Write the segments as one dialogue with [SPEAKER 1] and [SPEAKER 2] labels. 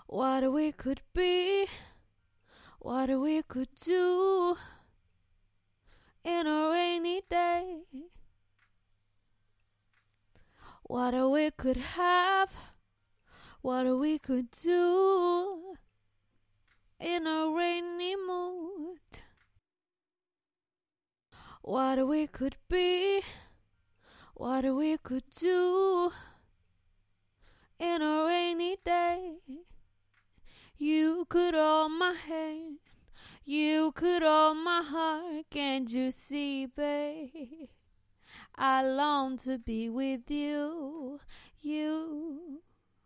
[SPEAKER 1] What we could be, what we could do in a rainy day. What we could have, what we could do in a rainy mood. What we could be, what we could do in a rainy day. You could hold my hand, you could hold my heart. Can't you see, babe? I long to be with you, you.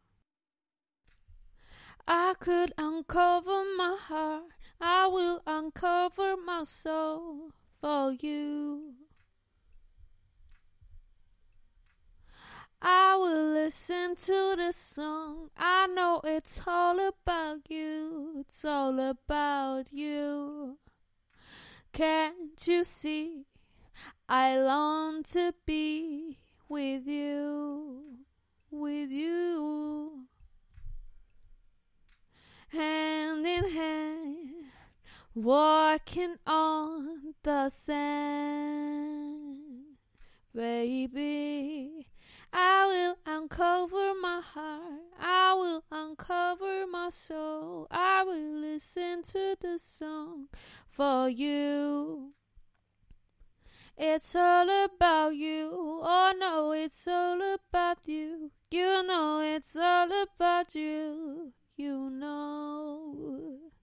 [SPEAKER 1] I could uncover my heart, I will uncover my soul for you. I will listen to the song. I know it's all about you. It's all about you. Can't you see? I long to be with you. With you. Hand in hand, walking on the sand. Baby, I will uncover my heart, I will uncover my soul. I will listen to the song for you. It's all about you, oh no, it's all about you. You know it's all about you, you know.